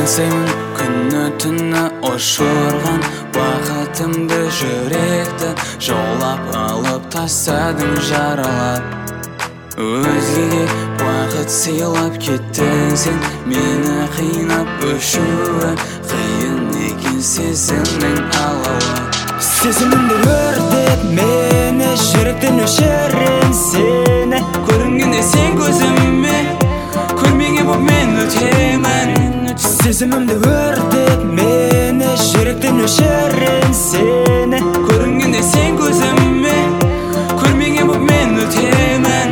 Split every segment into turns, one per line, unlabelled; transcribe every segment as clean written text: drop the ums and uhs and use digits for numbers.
сенсеймін күні түні ошырған бақытымды жүректі жаулап алып тастадың жаралап. Өзгеге бақыт сыйлап кеттің сен, мені қинап өшуі қиын екен сезімнің алауы.
Сезімімді өртеп мені, жүректен өшірем сені.
Көрінгенде сен көзіме, көрмеген боп мен өтемін.
Сезімімді өртеп мені, жүректен өшірем сені.
Көрінгенде сен көзіме, көрмеген боп мен өтемін.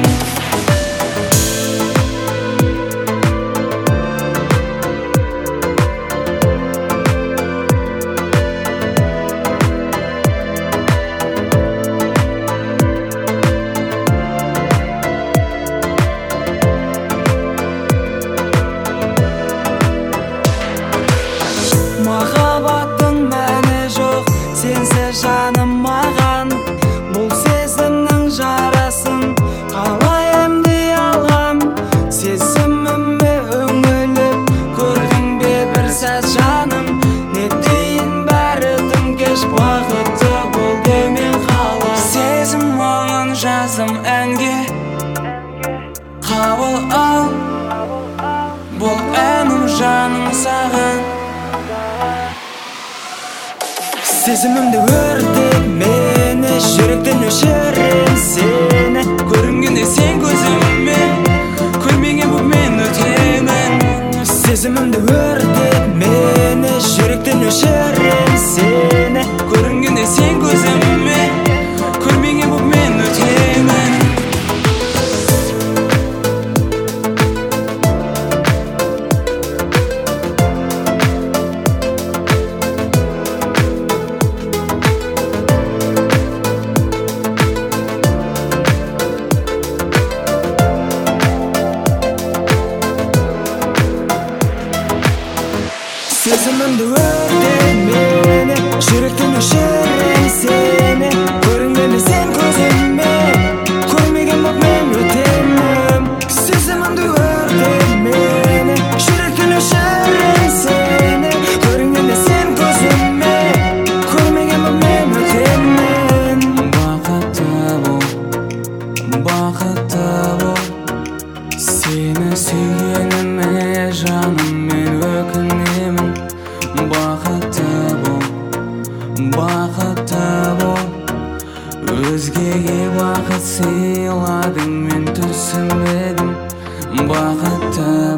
Махаббаттың мәні жоқ сенсіз жаным маған. Бұл сезімнің жарасын қалай емдей алам? Сезіміме үңіліп көрдің бе бір сәт жаным? Не дейін бәрі тым кеш, бақытты бол демен қалам.
Сезім мұңын жаздым әнге, қабыл ал. Бұл әнім жаным саған.
Сезімімді өртеп мені, жүректен өшірем сені.
Көрінгенде сен көзіме, көрмеген боп мен өтемін.
Сезімімді өртеп мені, жүректен өшірем сені.
Көрінгенде сен көзіме, көрмеген боп мен өтемін.
Сезімімді өртеп мені, жүректен өшірем сені. Көрінгенде сен көзіме, көрмеген боп мен өтемін. Сезімімді өртеп мені, жүректен өшірем сені. Көрінгенде сен көзіме, көрмеген боп мен өтемін.
Бақытты бол, сені сүйгеніме жаным мен өкінемін. Бақытты бол, өзгеге бақыт сыйладың, мен түсінбедім. Бақытты